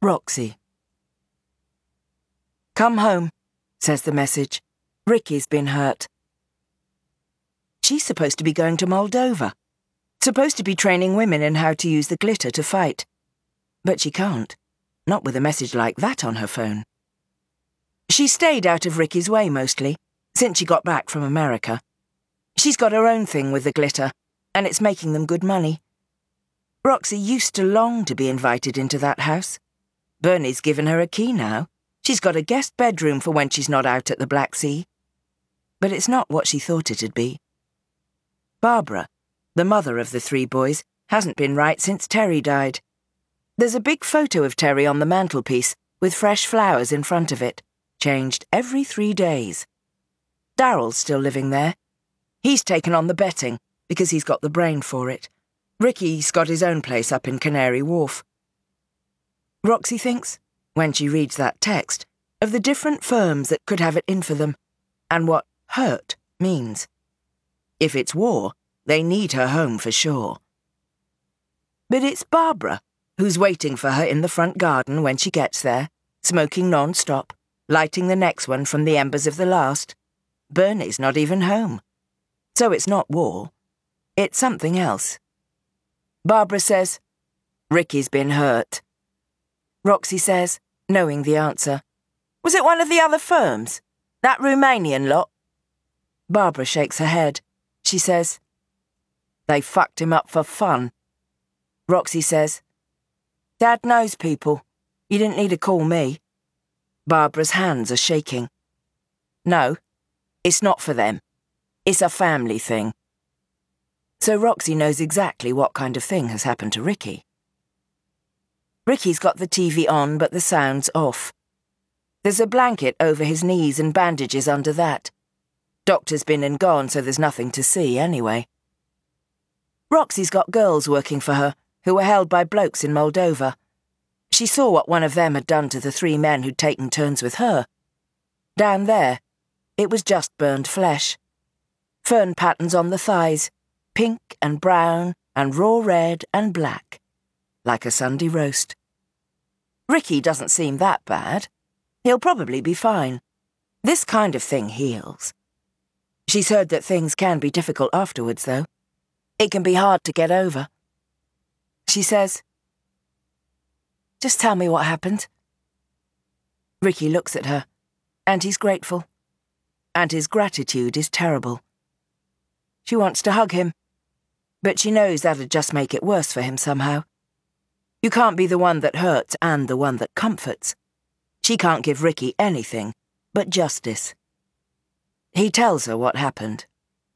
Roxy. "Come home," says the message. "Ricky's been hurt." She's supposed to be going to Moldova. Supposed to be training women in how to use the glitter to fight. But she can't. Not with a message like that on her phone. She stayed out of Ricky's way mostly, since she got back from America. She's got her own thing with the glitter, and it's making them good money. Roxy used to long to be invited into that house. Bernie's given her a key now. She's got a guest bedroom for when she's not out at the Black Sea. But it's not what she thought it'd be. Barbara, the mother of the 3 boys, hasn't been right since Terry died. There's a big photo of Terry on the mantelpiece, with fresh flowers in front of it, changed every 3 days. Daryl's still living there. He's taken on the betting, because he's got the brain for it. Ricky's got his own place up in Canary Wharf. Roxy thinks, when she reads that text, of the different firms that could have it in for them, and what hurt means. If it's war, they need her home for sure. But it's Barbara who's waiting for her in the front garden when she gets there, smoking non-stop, lighting the next one from the embers of the last. Bernie's not even home. So it's not war. It's something else. Barbara says, "Ricky's been hurt." Roxy says, knowing the answer, "Was it one of the other firms? That Romanian lot?" Barbara shakes her head. She says, "They fucked him up for fun." Roxy says, "Dad knows people. You didn't need to call me." Barbara's hands are shaking. "No, it's not for them. It's a family thing." So Roxy knows exactly what kind of thing has happened to Ricky. Ricky's got the TV on, but the sound's off. There's a blanket over his knees and bandages under that. Doctor's been and gone, so there's nothing to see anyway. Roxy's got girls working for her, who were held by blokes in Moldova. She saw what one of them had done to the 3 men who'd taken turns with her. Down there, it was just burned flesh. Fern patterns on the thighs, pink and brown and raw red and black, like a Sunday roast. Ricky doesn't seem that bad. He'll probably be fine. This kind of thing heals. She's heard that things can be difficult afterwards, though. It can be hard to get over. She says, "Just tell me what happened." Ricky looks at her, and he's grateful. And his gratitude is terrible. She wants to hug him, but she knows that'd just make it worse for him somehow. You can't be the one that hurts and the one that comforts. She can't give Ricky anything but justice. He tells her what happened.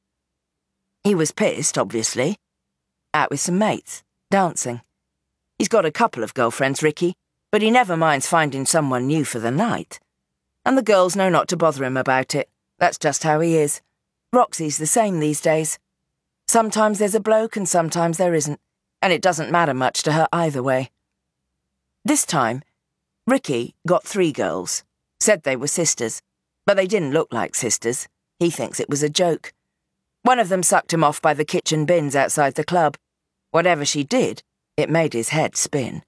He was pissed, obviously. Out with some mates, dancing. He's got a couple of girlfriends, Ricky, but he never minds finding someone new for the night. And the girls know not to bother him about it. That's just how he is. Roxy's the same these days. Sometimes there's a bloke and sometimes there isn't, and it doesn't matter much to her either way. This time, Ricky got 3 girls, said they were sisters, but they didn't look like sisters. He thinks it was a joke. One of them sucked him off by the kitchen bins outside the club. Whatever she did, it made his head spin.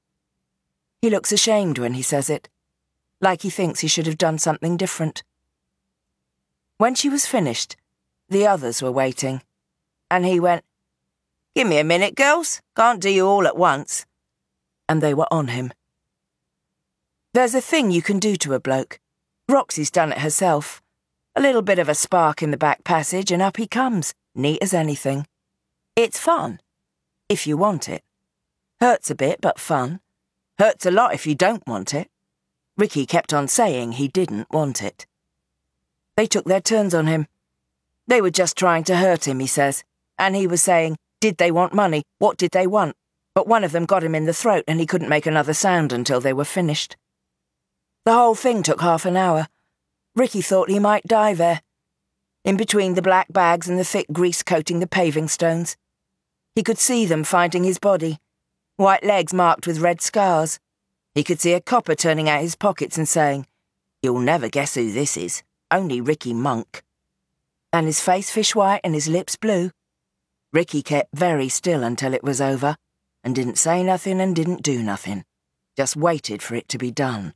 He looks ashamed when he says it, like he thinks he should have done something different. When she was finished, the others were waiting, and he went, "Give me a minute, girls. Can't do you all at once." And they were on him. There's a thing you can do to a bloke. Roxy's done it herself. A little bit of a spark in the back passage and up he comes, neat as anything. It's fun, if you want it. Hurts a bit, but fun. Hurts a lot if you don't want it. Ricky kept on saying he didn't want it. They took their turns on him. They were just trying to hurt him, he says, and he was saying, did they want money? What did they want? But one of them got him in the throat and he couldn't make another sound until they were finished. The whole thing took half an hour. Ricky thought he might die there, in between the black bags and the thick grease coating the paving stones. He could see them finding his body, white legs marked with red scars. He could see a copper turning out his pockets and saying, "You'll never guess who this is, only Ricky Monk." And his face fish white and his lips blue. Ricky kept very still until it was over, and didn't say nothing and didn't do nothing. just waited for it to be done.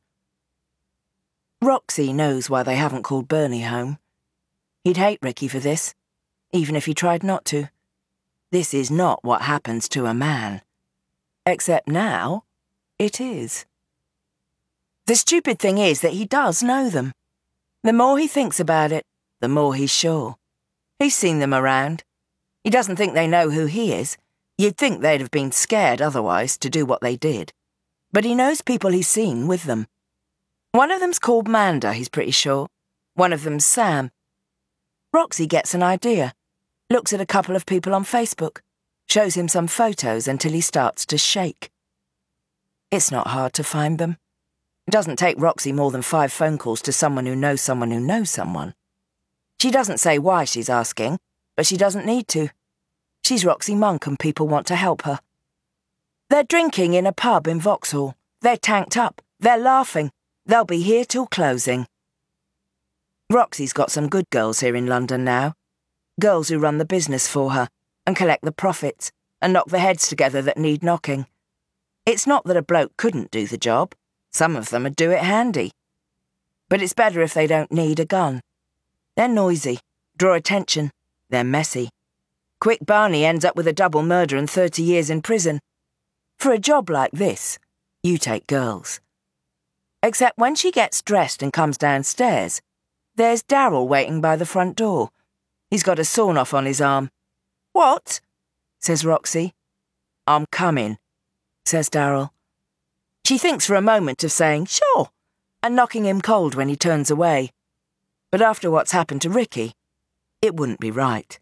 Roxy knows why they haven't called Bernie home. He'd hate Ricky for this, even if he tried not to. This is not what happens to a man. Except now, it is. The stupid thing is that he does know them. The more he thinks about it, the more he's sure. He's seen them around. He doesn't think they know who he is. You'd think they'd have been scared otherwise to do what they did. But he knows people he's seen with them. One of them's called Manda, he's pretty sure. One of them's Sam. Roxy gets an idea, looks at a couple of people on Facebook, shows him some photos until he starts to shake. It's not hard to find them. It doesn't take Roxy more than 5 phone calls to someone who knows someone who knows someone. She doesn't say why she's asking, but she doesn't need to. She's Roxy Monk and people want to help her. They're drinking in a pub in Vauxhall. They're tanked up. They're laughing. They'll be here till closing. Roxy's got some good girls here in London now. Girls who run the business for her and collect the profits and knock the heads together that need knocking. It's not that a bloke couldn't do the job. Some of them would do it handy. But it's better if they don't need a gun. They're noisy, draw attention, they're messy. Quick Barney ends up with a double murder and 30 years in prison. For a job like this, you take girls. Except when she gets dressed and comes downstairs, there's Darryl waiting by the front door. He's got a sawn-off on his arm. "What?" says Roxy. "I'm coming," says Darryl. She thinks for a moment of saying, "Sure," and knocking him cold when he turns away. But after what's happened to Ricky, it wouldn't be right.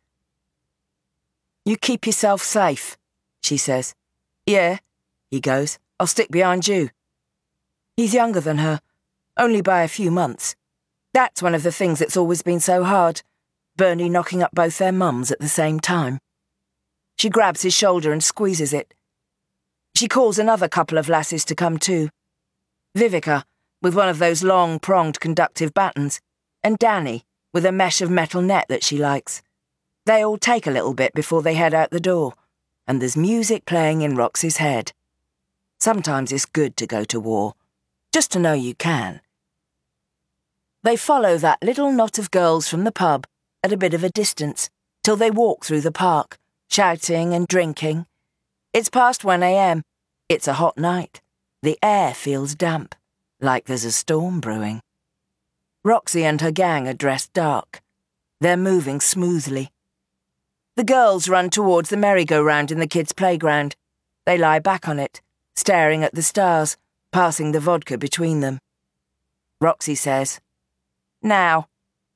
"You keep yourself safe," she says. "Yeah," he goes. "I'll stick behind you." He's younger than her, only by a few months. That's one of the things that's always been so hard, Bernie knocking up both their mums at the same time. She grabs his shoulder and squeezes it. She calls another couple of lasses to come too. Vivica, with one of those long, pronged conductive batons, and Danny, with a mesh of metal net that she likes. They all take a little bit before they head out the door, and there's music playing in Roxy's head. Sometimes it's good to go to war, just to know you can. They follow that little knot of girls from the pub at a bit of a distance till they walk through the park, shouting and drinking. It's past 1 a.m. It's a hot night. The air feels damp, like there's a storm brewing. Roxy and her gang are dressed dark. They're moving smoothly. The girls run towards the merry-go-round in the kids' playground. They lie back on it, staring at the stars, passing the vodka between them. Roxy says, "Now."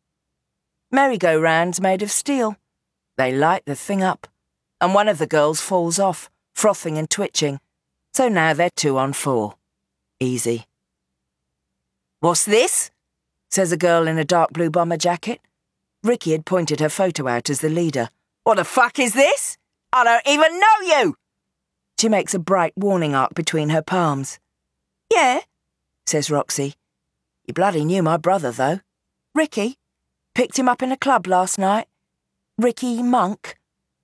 Merry-go-round's made of steel. They light the thing up, and one of the girls falls off, frothing and twitching. So now they're 2 on 4. Easy. "What's this?" says a girl in a dark blue bomber jacket. Ricky had pointed her photo out as the leader. "What the fuck is this? I don't even know you!" She makes a bright warning arc between her palms. "Yeah," says Roxy. "You bloody knew my brother, though. Ricky. Picked him up in a club last night. Ricky Monk."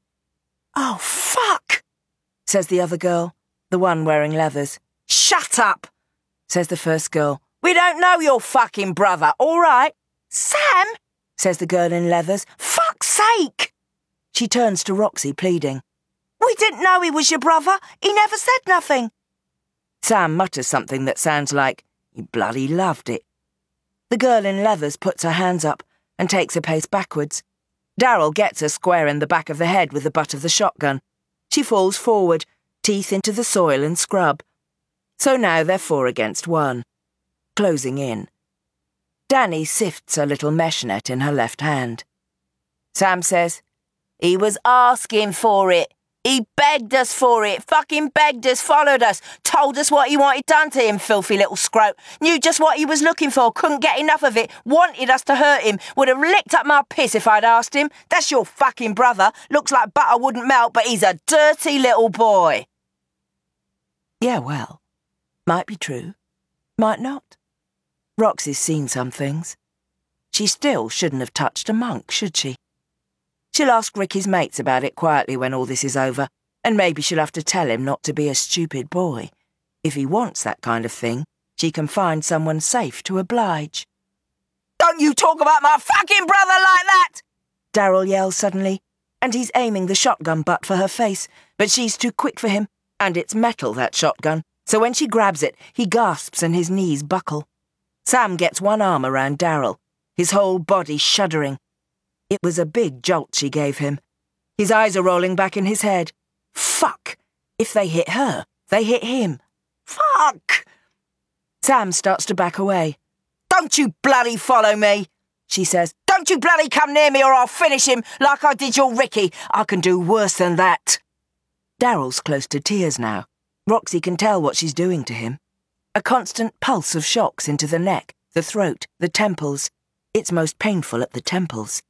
"Oh, fuck," says the other girl, the one wearing leathers. "Shut up," says the first girl. "We don't know your fucking brother, all right?" "Sam," says the girl in leathers. "Fuck's sake." She turns to Roxy, pleading. "We didn't know he was your brother. He never said nothing." Sam mutters something that sounds like, "He bloody loved it." The girl in leathers puts her hands up and takes a pace backwards. Darryl gets her square in the back of the head with the butt of the shotgun. She falls forward, teeth into the soil and scrub. So now they're 4 against 1. Closing in. Danny sifts a little mesh net in her left hand. Sam says, "He was asking for it. He begged us for it, fucking begged us, followed us, told us what he wanted done to him, filthy little scrote. Knew just what he was looking for, couldn't get enough of it, wanted us to hurt him, would have licked up my piss if I'd asked him. That's your fucking brother. Looks like butter wouldn't melt, but he's a dirty little boy." Yeah, well, might be true, might not. Roxy's seen some things. She still shouldn't have touched a monk, should she? She'll ask Ricky's mates about it quietly when all this is over, and maybe she'll have to tell him not to be a stupid boy. If he wants that kind of thing, she can find someone safe to oblige. "Don't you talk about my fucking brother like that!" Daryl yells suddenly, and he's aiming the shotgun butt for her face, but she's too quick for him, and it's metal, that shotgun, so when she grabs it, he gasps and his knees buckle. Sam gets one arm around Daryl, his whole body shuddering. It was a big jolt she gave him. His eyes are rolling back in his head. Fuck! If they hit her, they hit him. Fuck! Sam starts to back away. "Don't you bloody follow me," she says. "Don't you bloody come near me or I'll finish him like I did your Ricky. I can do worse than that." Daryl's close to tears now. Roxy can tell what she's doing to him. A constant pulse of shocks into the neck, the throat, the temples. It's most painful at the temples.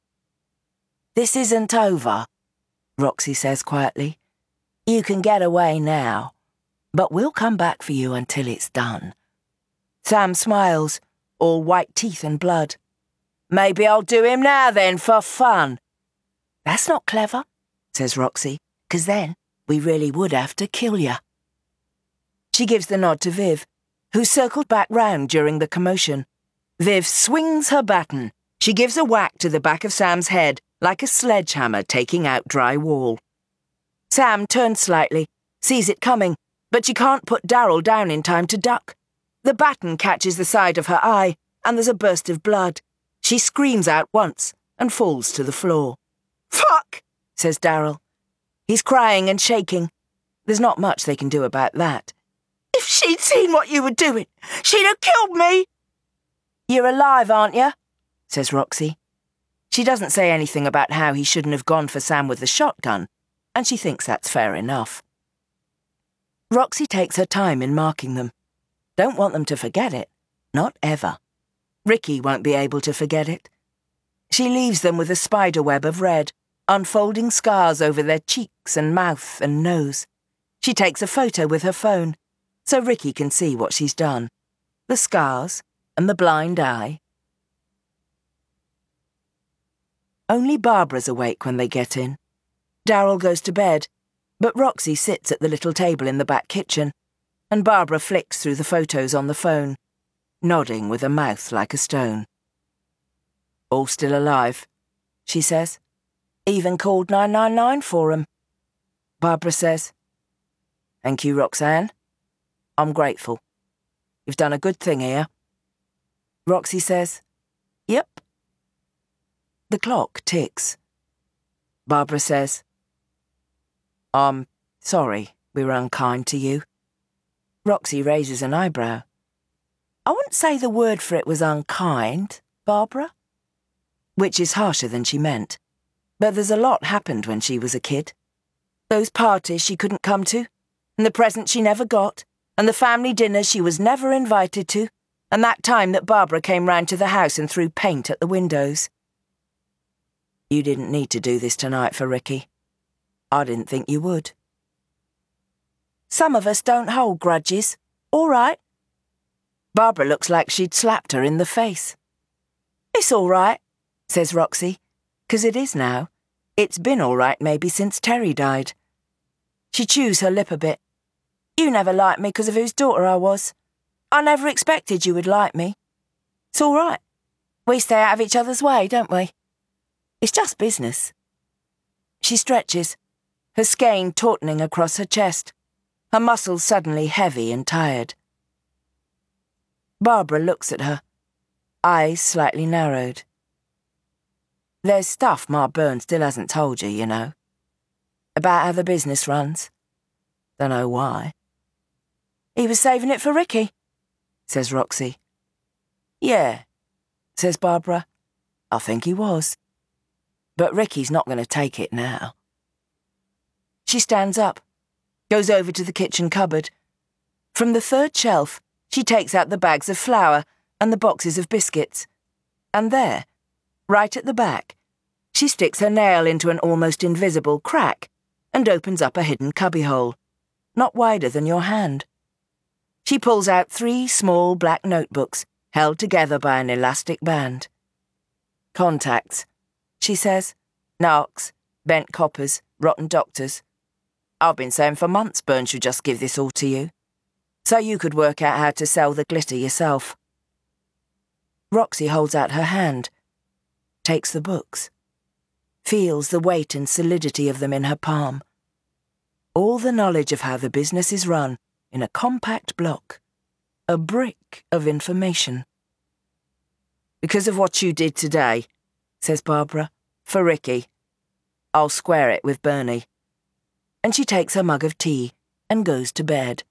"This isn't over," Roxy says quietly. "You can get away now, but we'll come back for you until it's done." Sam smiles, all white teeth and blood. "Maybe I'll do him now then, for fun." "That's not clever," says Roxy, "'cause then we really would have to kill you." She gives the nod to Viv, who circled back round during the commotion. Viv swings her baton. She gives a whack to the back of Sam's head, like a sledgehammer taking out dry wall. Sam turns slightly, sees it coming, but she can't put Daryl down in time to duck. The baton catches the side of her eye, and there's a burst of blood. She screams out once and falls to the floor. "Fuck!" says Daryl. He's crying and shaking. There's not much they can do about that. "If she'd seen what you were doing, she'd have killed me." "You're alive, aren't you?" says Roxy. She doesn't say anything about how he shouldn't have gone for Sam with the shotgun, and she thinks that's fair enough. Roxy takes her time in marking them. Don't want them to forget it. Not ever. Ricky won't be able to forget it. She leaves them with a spider web of red, unfolding scars over their cheeks and mouth and nose. She takes a photo with her phone, so Ricky can see what she's done. The scars and the blind eye. Only Barbara's awake when they get in. Daryl goes to bed, but Roxy sits at the little table in the back kitchen, and Barbara flicks through the photos on the phone, nodding with a mouth like a stone. "All still alive," she says. "Even called 999 for 'em." Barbara says, "Thank you, Roxanne. I'm grateful. You've done a good thing here." Roxy says, "Yep." The clock ticks. Barbara says, "I'm sorry we were unkind to you." Roxy raises an eyebrow. "I wouldn't say the word for it was unkind, Barbara." Which is harsher than she meant. But there's a lot happened when she was a kid. Those parties she couldn't come to, and the presents she never got, and the family dinners she was never invited to, and that time that Barbara came round to the house and threw paint at the windows. "You didn't need to do this tonight for Ricky. I didn't think you would." "Some of us don't hold grudges. All right." Barbara looks like she'd slapped her in the face. "It's all right," says Roxy, 'cause it is now. It's been all right maybe since Terry died. She chews her lip a bit. "You never liked me 'cause of whose daughter I was. I never expected you would like me. It's all right. We stay out of each other's way, don't we? It's just business." She stretches, her skein tautening across her chest, her muscles suddenly heavy and tired. Barbara looks at her, eyes slightly narrowed. "There's stuff Ma Byrne still hasn't told you, you know. About how the business runs. Dunno why." "He was saving it for Ricky," says Roxy. "Yeah," says Barbara. "I think he was. But Ricky's not going to take it now." She stands up, goes over to the kitchen cupboard. From the third shelf, she takes out the bags of flour and the boxes of biscuits. And there, right at the back, she sticks her nail into an almost invisible crack and opens up a hidden cubbyhole, not wider than your hand. She pulls out 3 small black notebooks held together by an elastic band. "Contacts," she says. "Narcs, bent coppers, rotten doctors. I've been saying for months Byrne should just give this all to you. so you could work out how to sell the glitter yourself. Roxy holds out her hand, takes the books, feels the weight and solidity of them in her palm. All the knowledge of how the business is run in a compact block, a brick of information. "Because of what you did today," says Barbara, "for Ricky, I'll square it with Bernie." And she takes her mug of tea and goes to bed.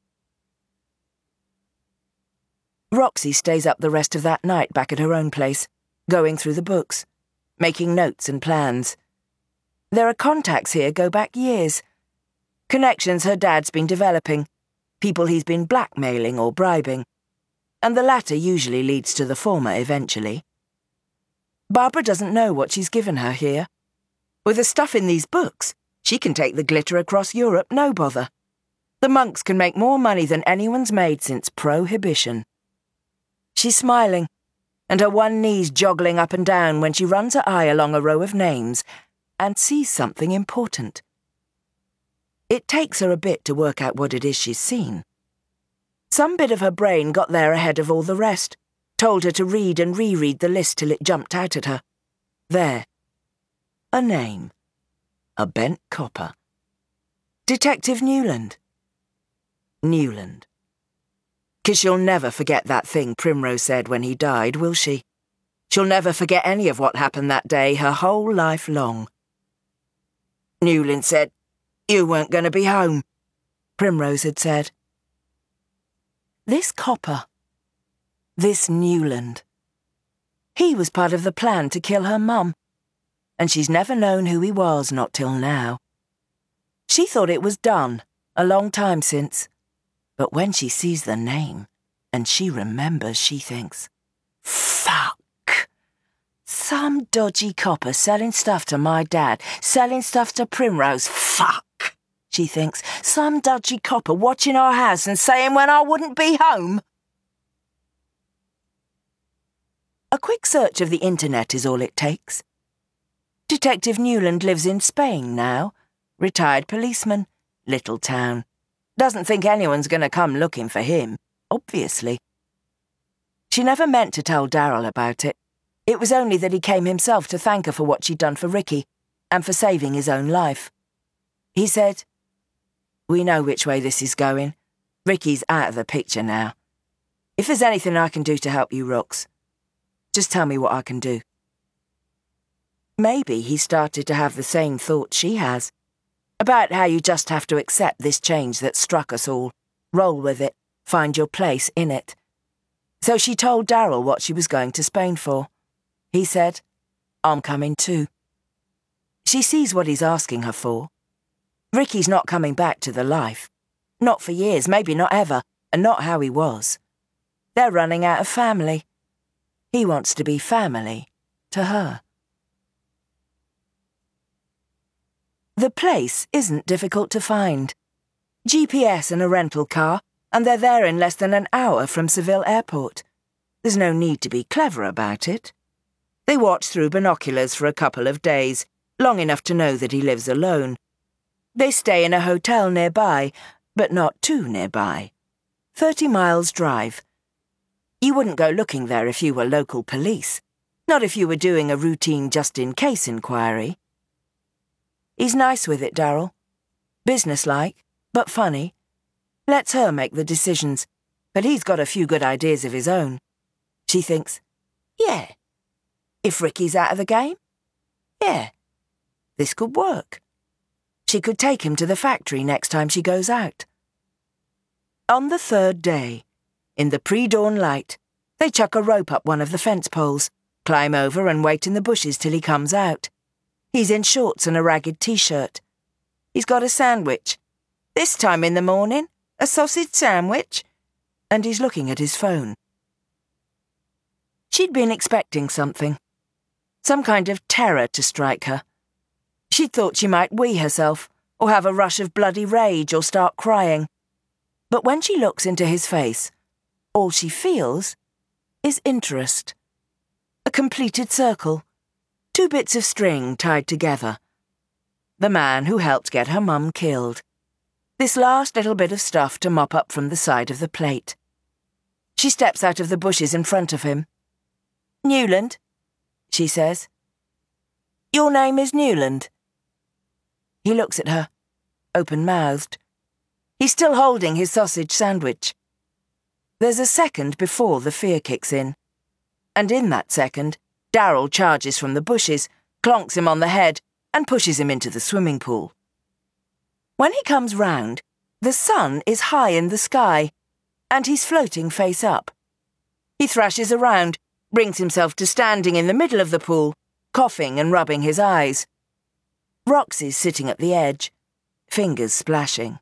Roxy stays up the rest of that night back at her own place, going through the books, making notes and plans. There are contacts here go back years. Connections her dad's been developing, people he's been blackmailing or bribing, and the latter usually leads to the former eventually. Barbara doesn't know what she's given her here. With the stuff in these books, she can take the glitter across Europe, no bother. The monks can make more money than anyone's made since Prohibition. She's smiling, and her one knee's joggling up and down when she runs her eye along a row of names and sees something important. It takes her a bit to work out what it is she's seen. Some bit of her brain got there ahead of all the rest, told her to read and reread the list till it jumped out at her. There. A name. A bent copper. Detective Newland. Newland. 'Cause she'll never forget that thing Primrose said when he died, will she? She'll never forget any of what happened that day her whole life long. "Newland said you weren't going to be home," Primrose had said. This copper. This Newland. He was part of the plan to kill her mum, and she's never known who he was, not till now. She thought it was done, a long time since. But when she sees the name, and she remembers, she thinks, "Fuck! Some dodgy copper selling stuff to my dad, selling stuff to Primrose. Fuck!" she thinks. "Some dodgy copper watching our house and saying when I wouldn't be home." A quick search of the internet is all it takes. Detective Newland lives in Spain now. Retired policeman. Little town. Doesn't think anyone's going to come looking for him, obviously. She never meant to tell Darryl about it. It was only that he came himself to thank her for what she'd done for Ricky and for saving his own life. He said, "We know which way this is going. Ricky's out of the picture now. If there's anything I can do to help you, Rox, just tell me what I can do." Maybe he started to have the same thoughts she has, about how you just have to accept this change that struck us all, roll with it, find your place in it. So she told Darryl what she was going to Spain for. He said, "I'm coming too." She sees what he's asking her for. Ricky's not coming back to the life. Not for years, maybe not ever, and not how he was. They're running out of family. He wants to be family to her. The place isn't difficult to find. GPS and a rental car, and they're there in less than an hour from Seville Airport. There's no need to be clever about it. They watch through binoculars for a couple of days, long enough to know that he lives alone. They stay in a hotel nearby, but not too nearby. 30 miles drive. You wouldn't go looking there if you were local police, not if you were doing a routine just-in-case inquiry. He's nice with it, Darryl. Businesslike, but funny. Lets her make the decisions, but he's got a few good ideas of his own. She thinks, yeah, if Ricky's out of the game, yeah, this could work. She could take him to the factory next time she goes out. On the third day, in the pre-dawn light, they chuck a rope up one of the fence poles, climb over and wait in the bushes till he comes out. He's in shorts and a ragged t-shirt. He's got a sandwich. This time in the morning, a sausage sandwich. And he's looking at his phone. She'd been expecting something. Some kind of terror to strike her. She'd thought she might wee herself, or have a rush of bloody rage, or start crying. But when she looks into his face, all she feels is interest. A completed circle. 2 bits of string tied together. The man who helped get her mum killed. this last little bit of stuff to mop up from the side of the plate. She steps out of the bushes in front of him. "Newland," she says. "Your name is Newland?" He looks at her, open-mouthed. He's still holding his sausage sandwich. There's a second before the fear kicks in. And in that second, Daryl charges from the bushes, clonks him on the head, and pushes him into the swimming pool. When he comes round, the sun is high in the sky, and he's floating face up. He thrashes around, brings himself to standing in the middle of the pool, coughing and rubbing his eyes. Roxy's sitting at the edge, fingers splashing.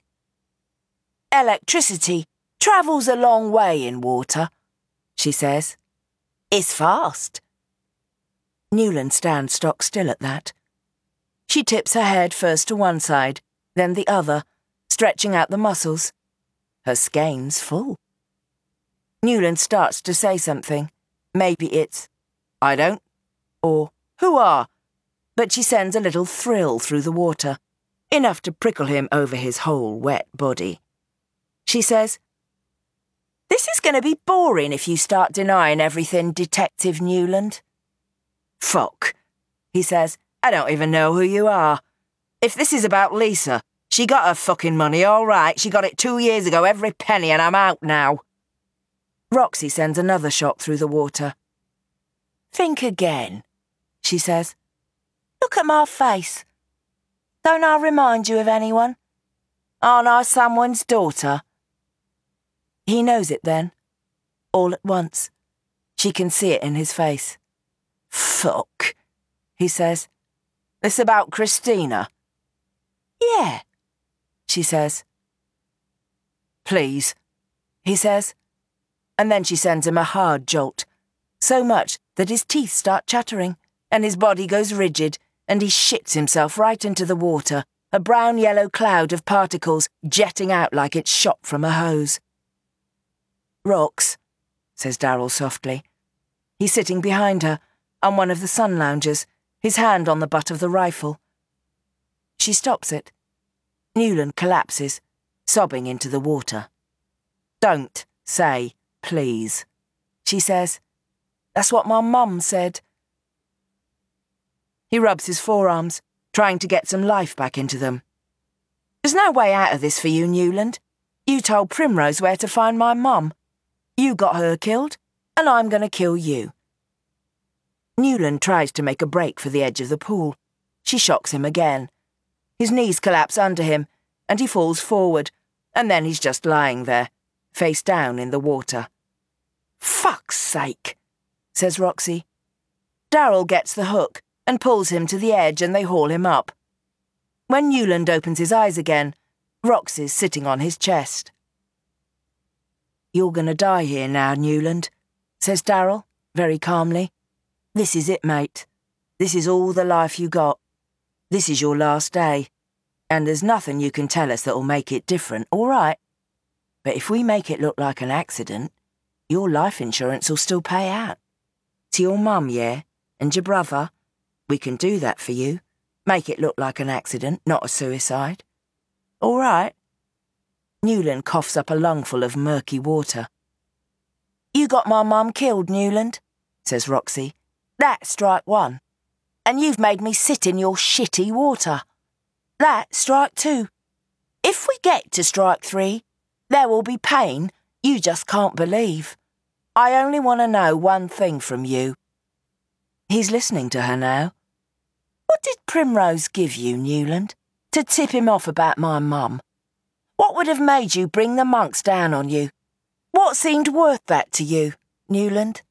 "Electricity travels a long way in water," she says. "It's fast." Newland stands stock still at that. She tips her head first to one side, then the other, stretching out the muscles. Her skein's full. Newland starts to say something. Maybe it's, "I don't," or "Hoo-ah," but she sends a little thrill through the water, enough to prickle him over his whole wet body. She says, "This is going to be boring if you start denying everything, Detective Newland." "Fuck," he says. "I don't even know who you are. If this is about Lisa, she got her fucking money, all right. She got it 2 years ago, every penny, and I'm out now." Roxy sends another shot through the water. "Think again," she says. "Look at my face. Don't I remind you of anyone? Aren't I someone's daughter?" He knows it then, all at once. She can see it in his face. "Fuck," he says. "This about Christina?" "Yeah," she says. "Please," he says. And then she sends him a hard jolt, so much that his teeth start chattering, and his body goes rigid, and he shits himself right into the water, a brown-yellow cloud of particles jetting out like it's shot from a hose. "Rox," says Daryl softly. He's sitting behind her, on one of the sun loungers, his hand on the butt of the rifle. She stops it. Newland collapses, sobbing into the water. "Don't say please," she says. "That's what my mum said." He rubs his forearms, trying to get some life back into them. "There's no way out of this for you, Newland. You told Primrose where to find my mum. You got her killed, and I'm going to kill you." Newland tries to make a break for the edge of the pool. She shocks him again. His knees collapse under him, and he falls forward, and then he's just lying there, face down in the water. "Fuck's sake," says Roxy. Daryl gets the hook and pulls him to the edge, and they haul him up. When Newland opens his eyes again, Roxy's sitting on his chest. "You're going to die here now, Newland," says Daryl, very calmly. "This is it, mate. This is all the life you got. This is your last day. And there's nothing you can tell us that'll make it different, all right? But if we make it look like an accident, your life insurance will still pay out. To your mum, yeah? And your brother? We can do that for you. Make it look like an accident, not a suicide. All right?" Newland coughs up a lungful of murky water. "You got my mum killed, Newland," says Roxy. "That's strike one. And you've made me sit in your shitty water. That's strike two. If we get to strike three, there will be pain you just can't believe. I only want to know one thing from you." He's listening to her now. "What did Primrose give you, Newland, to tip him off about my mum? What would have made you bring the monks down on you? What seemed worth that to you, Newland?"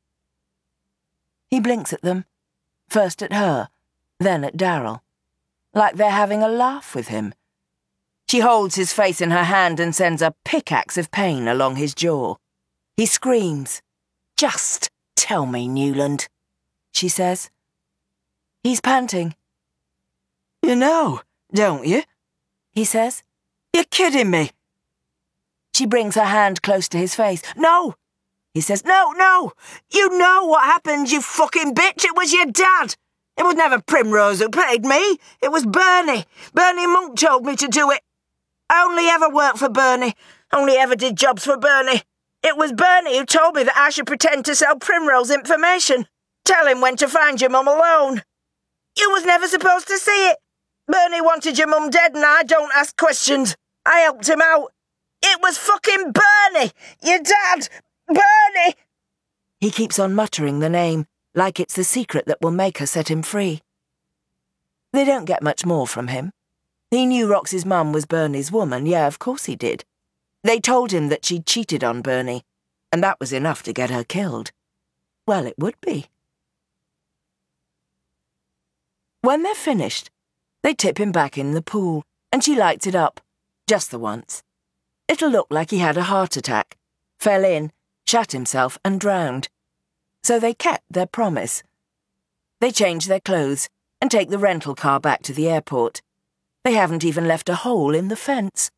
He blinks at them, first at her, then at Daryl, like they're having a laugh with him. She holds his face in her hand and sends a pickaxe of pain along his jaw. He screams. "Just tell me, Newland," she says. He's panting. "You know, don't you?" he says. "You're kidding me." She brings her hand close to his face. "No," he says. No. You know what happened, you fucking bitch. It was your dad. It was never Primrose who paid me. It was Bernie. Bernie Monk told me to do it. I only ever worked for Bernie. Only ever did jobs for Bernie. It was Bernie who told me that I should pretend to sell Primrose information. Tell him when to find your mum alone. You was never supposed to see it. Bernie wanted your mum dead and I don't ask questions. I helped him out. It was fucking Bernie! Your dad! Bernie! He keeps on muttering the name, like it's the secret that will make her set him free. They don't get much more from him. He knew Roxy's mum was Bernie's woman, yeah, of course he did. They told him that she'd cheated on Bernie, and that was enough to get her killed. Well, it would be. When they're finished, they tip him back in the pool, and she lights it up, just the once. It'll look like he had a heart attack, fell in, shat himself and drowned. So they kept their promise. They change their clothes and take the rental car back to the airport. They haven't even left a hole in the fence.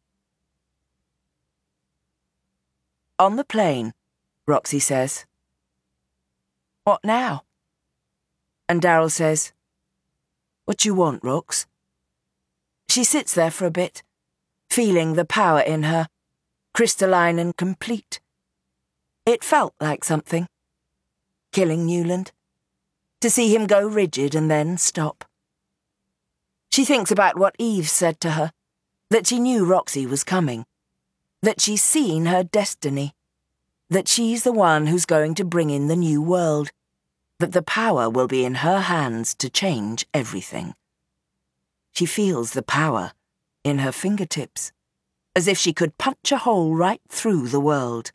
On the plane, Roxy says, "What now?" And Daryl says, "What you want, Rox?" She sits there for a bit, feeling the power in her, crystalline and complete. It felt like something. Killing Newland. To see him go rigid and then stop. She thinks about what Eve said to her, that she knew Roxy was coming, that she's seen her destiny, that she's the one who's going to bring in the new world, that the power will be in her hands to change everything. She feels the power in her fingertips, as if she could punch a hole right through the world.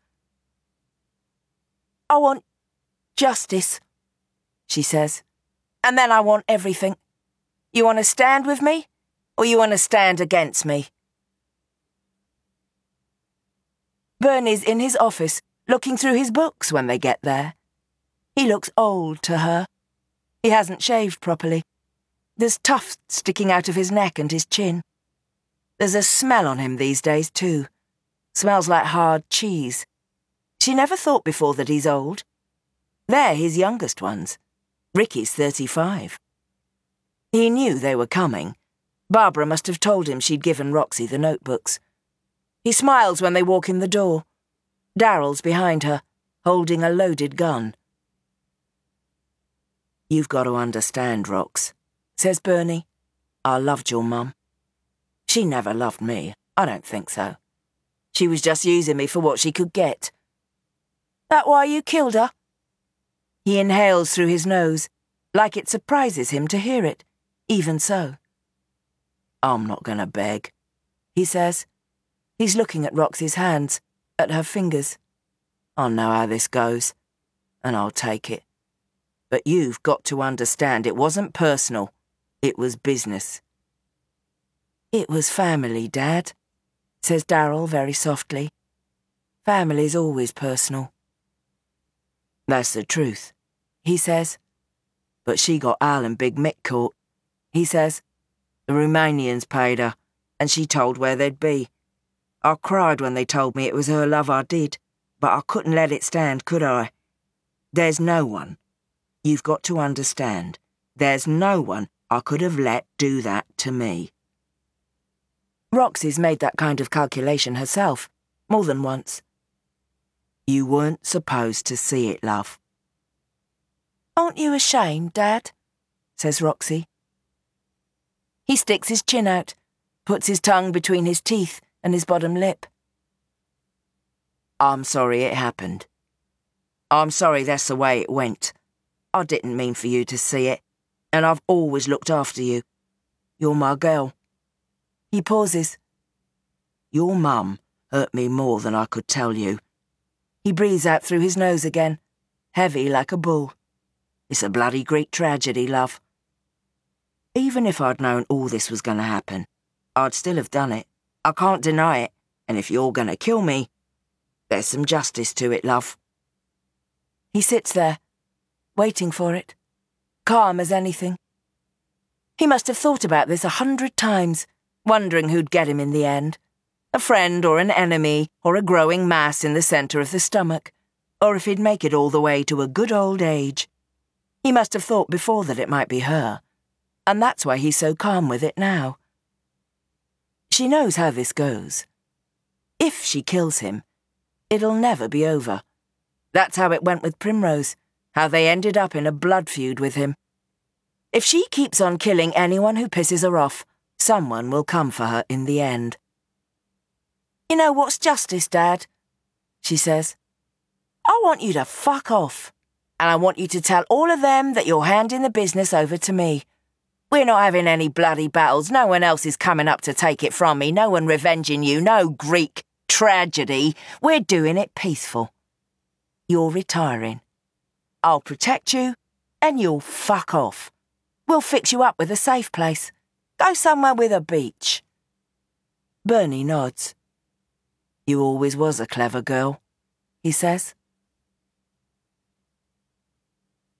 "I want justice," she says, "and then I want everything. You want to stand with me, or you want to stand against me?" Bernie's in his office, looking through his books when they get there. He looks old to her. He hasn't shaved properly. There's tufts sticking out of his neck and his chin. There's a smell on him these days, too. Smells like hard cheese. She never thought before that he's old. They're his youngest ones. Ricky's 35. He knew they were coming. Barbara must have told him she'd given Roxy the notebooks. He smiles when they walk in the door. Daryl's behind her, holding a loaded gun. "You've got to understand, Rox," says Bernie. "I loved your mum. She never loved me. I don't think so. She was just using me for what she could get." "That why you killed her?" He inhales through his nose, like it surprises him to hear it, even so. "I'm not going to beg," he says. He's looking at Roxy's hands, at her fingers. "I know how this goes, and I'll take it. But you've got to understand it wasn't personal. It was business." "It was family, Dad," says Daryl very softly. "Family's always personal." "That's the truth," he says. "But she got Al and Big Mick caught," he says. "The Romanians paid her, and she told where they'd be. I cried when they told me it was her love I did, but I couldn't let it stand, could I? There's no one. You've got to understand. There's no one I could have let do that to me." Roxy's made that kind of calculation herself, more than once. "You weren't supposed to see it, love." "Aren't you ashamed, Dad?" says Roxy. He sticks his chin out, puts his tongue between his teeth and his bottom lip. "I'm sorry it happened. I'm sorry that's the way it went. I didn't mean for you to see it, and I've always looked after you. You're my girl." He pauses. "Your mum hurt me more than I could tell you." He breathes out through his nose again, heavy like a bull. "It's a bloody Greek tragedy, love. Even if I'd known all this was going to happen, I'd still have done it. I can't deny it, and if you're going to kill me, there's some justice to it, love." He sits there, waiting for it, calm as anything. He must have thought about this 100 times, wondering who'd get him in the end. A friend or an enemy, or a growing mass in the centre of the stomach, or if he'd make it all the way to a good old age. He must have thought before that it might be her, and that's why he's so calm with it now. She knows how this goes. If she kills him, it'll never be over. That's how it went with Primrose, how they ended up in a blood feud with him. If she keeps on killing anyone who pisses her off, someone will come for her in the end. You know what's justice, Dad? She says. I want you to fuck off, and I want you to tell all of them that you're handing the business over to me. We're not having any bloody battles. No one else is coming up to take it from me. No one revenging you. No Greek tragedy. We're doing it peaceful. You're retiring. I'll protect you, and you'll fuck off. We'll fix you up with a safe place. Go somewhere with a beach. Bernie nods. You always was a clever girl, he says.